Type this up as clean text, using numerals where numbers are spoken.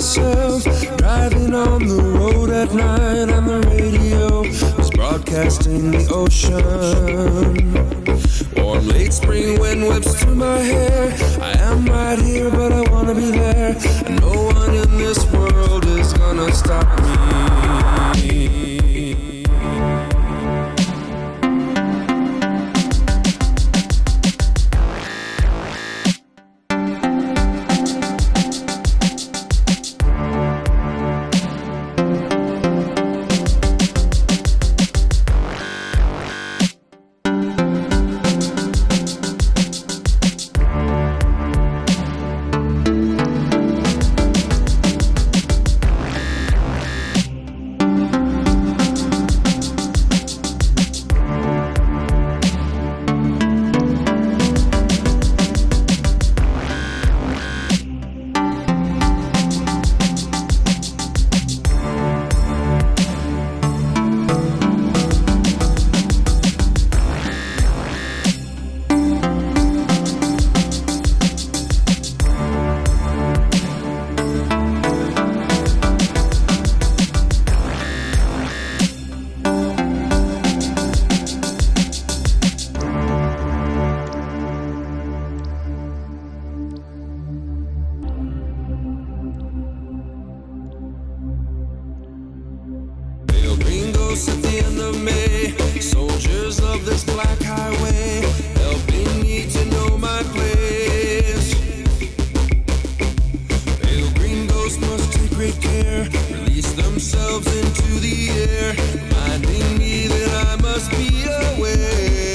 myself, driving on the road at night, and the radio was broadcasting the ocean. Warm late spring wind whips through my hair. I am right here, but I wanna be there, and no one in this world is gonna stop me. At the end of May, soldiers of this black highway, helping me to know my place. Pale green ghosts must take great care, release themselves into the air, reminding me that I must be aware.